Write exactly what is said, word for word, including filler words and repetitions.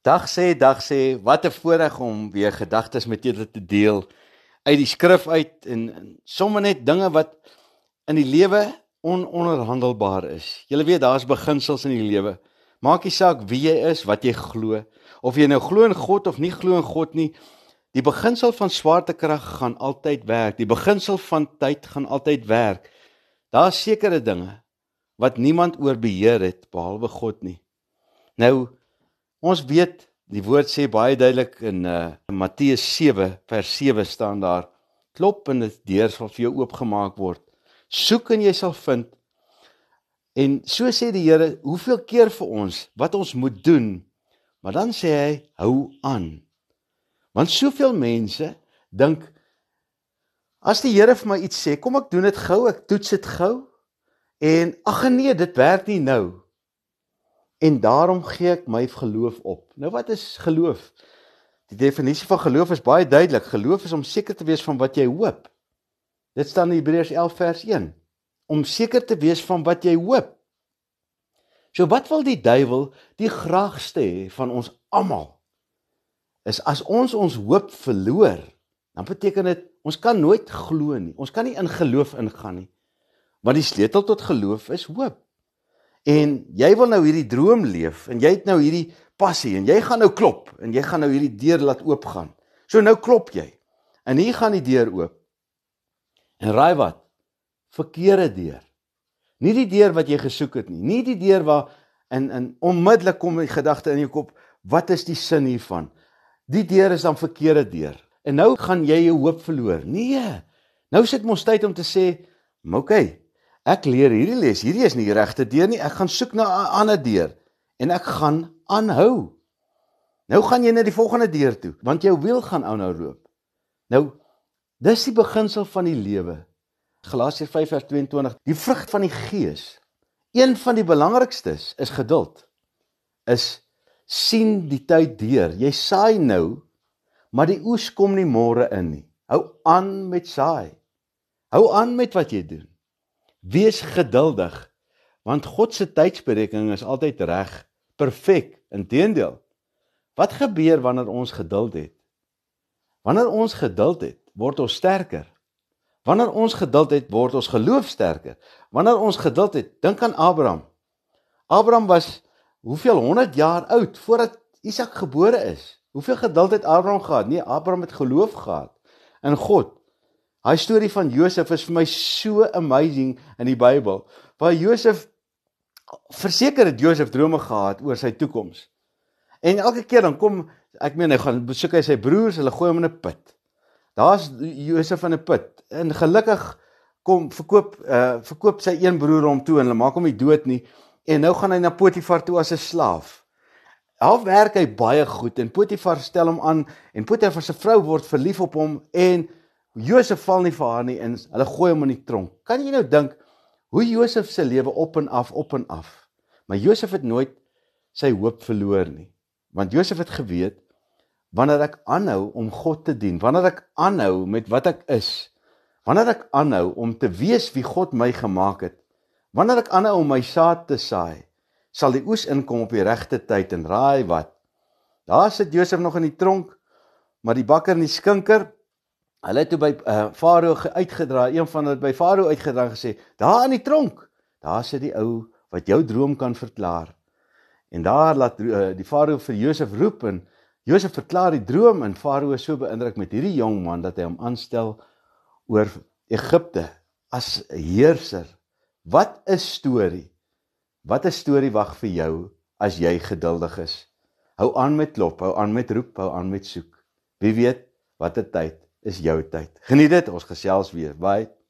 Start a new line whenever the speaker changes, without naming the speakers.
Dag sê, dag sê, wat 'n voorreg om weer gedagtes met julle te deel uit die skrif uit en, en sommer net dinge wat in die lewe ononderhandelbaar is. Julle weet daar's beginsels in die lewe. Maak nie saak wie jy is, wat jy glo, of jy nou glo in God of nie glo in God nie. Die beginsel van swaartekrag gaan altyd werk. Die beginsel van tyd gaan altyd werk. Daar's sekere dinge wat niemand oor beheer het behalwe God nie. Nou ons weet, die woord sê baie duidelik in uh, Matteus sewe, vers sewe staan daar, klop en die deur sal vir jou oopgemaak word. Soek en jy sal vind. En so sê die Here, hoeveel keer vir ons, wat ons moet doen, maar dan sê hy, hou aan. Want soveel mense dink, as die Here vir my iets sê, kom ek doen dit gou, ek toets dit gou, en ag nee, dit werk nie nou. En daarom gee ek my geloof op. Nou wat is geloof? Die definisie van geloof is baie duidelik. Geloof is om seker te wees van wat jy hoop. Dit staan in Hebreërs elf vers een. Om seker te wees van wat jy hoop. So wat wil die duiwel die graagste hê van ons almal? Is as ons ons hoop verloor, dan beteken dit, ons kan nooit glo nie. Ons kan nie in geloof ingaan nie. Want die sleutel tot geloof is hoop. En jy wil nou hierdie droom leef, en jy het nou hierdie passie, en jy gaan nou klop, en jy gaan nou hierdie deur laat oopgaan. So nou klop jy, en hier gaan die deur oop. En raai wat? Verkeerde deur. Nie die deur wat jy gesoek het nie, nie die deur waar, en, en onmiddellik kom die gedagte in jou kop, wat is die sin hiervan? Die deur is dan verkeerde deur. En nou gaan jy jou hoop verloor. Nee, nou sit ons tyd om te sê, ok, ek leer hierdie les, hierdie is nie die regte deur nie, ek gaan soek na 'n ander deur, en ek gaan aanhou. Nou gaan jy na die volgende deur toe, want jou wiel gaan aanhou loop. Nou, dis die beginsel van die lewe. Galasiërs vyf vers twee en twintig, die vrug van die Gees, een van die belangrikstes is geduld, is sien die tyd deur. Jy saai nou, maar die oes kom nie môre in nie. Hou aan met saai. Hou aan met wat jy doen. Wees geduldig, want God se tydsberekening is altyd reg, perfek, inteendeel. Wat gebeur wanneer ons geduld het? Wanneer ons geduld het, word ons sterker. Wanneer ons geduld het, word ons geloof sterker. Wanneer ons geduld het, dink aan Abraham. Abraham was hoeveel honderd jaar oud voordat Isak gebore is. Hoeveel geduld het Abraham gehad? Nee, Abraham het geloof gehad in God. Hy storie van Josef is vir my so amazing in die Bybel, waar Josef, verseker het Josef drome gehad oor sy toekoms. En elke keer dan kom, ek meen, hy gaan besoek hy sy broers, hulle gooi hom in 'n put. Daar's Josef in 'n put, en gelukkig kom, verkoop, uh, verkoop sy een broer hom toe, en hulle maak hom nie dood nie, en nou gaan hy na Potifar toe as 'n slaaf. Al werk hy baie goed, en Potifar stel hom aan, en Potifar se vrou word verlief op hom, en Josef val nie vir haar nie, en hulle gooi hom in die tronk. Kan jy nou dink, hoe Josef se lewe op en af, op en af. Maar Josef het nooit sy hoop verloor nie. Want Josef het geweet, wanneer ek aanhou om God te dien, wanneer ek aanhou met wat ek is, wanneer ek aanhou om te wees wie God my gemaak het, wanneer ek aanhou om my saad te saai, sal die oes inkom op die regte tyd, en raai wat? Daar sit Josef nog in die tronk, maar die bakker en die skinker, hulle het toe by uh, Farao uitgedra, een van hulle by Farao uitgedra en gesê, daar in die tronk, daar sit die ou wat jou droom kan verklaar. En daar laat uh, die Farao vir Josef roep, en Josef verklaar die droom, en Farao is so beïndruk met hierdie jong man, dat hy hom aanstel oor Egipte, as heerser. Wat 'n storie, wat 'n storie wag vir jou, as jy geduldig is. Hou aan met klop, hou aan met roep, hou aan met soek. Wie weet, wat 'n tyd is jou tyd. Geniet dit, ons gesels weer, bye.